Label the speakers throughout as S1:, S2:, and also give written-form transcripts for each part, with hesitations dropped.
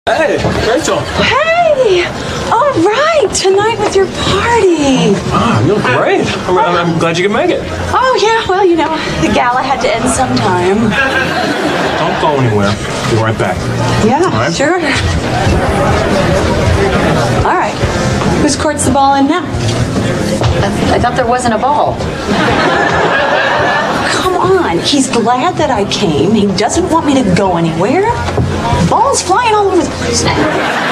S1: Hey, Rachel.
S2: Hey! All right, tonight with your party.
S1: Ah, you look great. I'm glad you could make it.
S2: Oh, yeah, well, you know, the gala had to end sometime.
S1: Don't go anywhere. Be right back.
S2: Yeah,
S1: All right.
S2: sure. All right. Whose court's the ball in now?
S3: I thought there wasn't a ball.
S2: Come on. He's glad that I came. He doesn't want me to go anywhere. Balls flying all over the place now.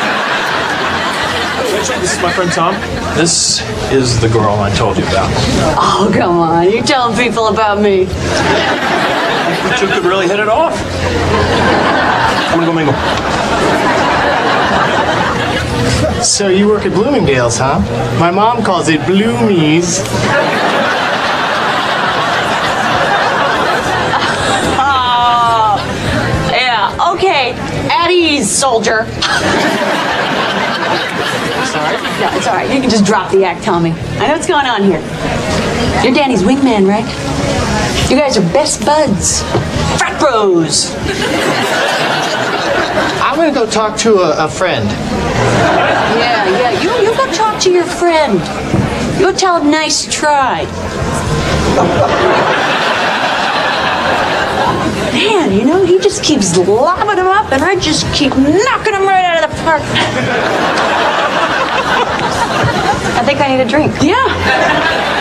S1: Rachel, this is my friend Tom. This is the girl I told you about.
S2: Oh, come on. You're telling people about me.
S1: You two could really hit it off. I'm gonna go mingle.
S4: So you work at Bloomingdale's, huh? My mom calls it Bloomies.
S2: Oh, yeah, okay. At ease, soldier.
S4: Sorry?
S2: No, it's all right. You can just drop the act, Tommy. I know what's going on here. You're Danny's wingman, right? You guys are best buds. Frat bros.
S4: I'm gonna go talk to a friend.
S2: Yeah. You go talk to your friend. You go tell him nice try. Man, you know, he just keeps lobbing him up, and I just keep knocking him right out of the park.
S3: I think I need a drink.
S2: Yeah.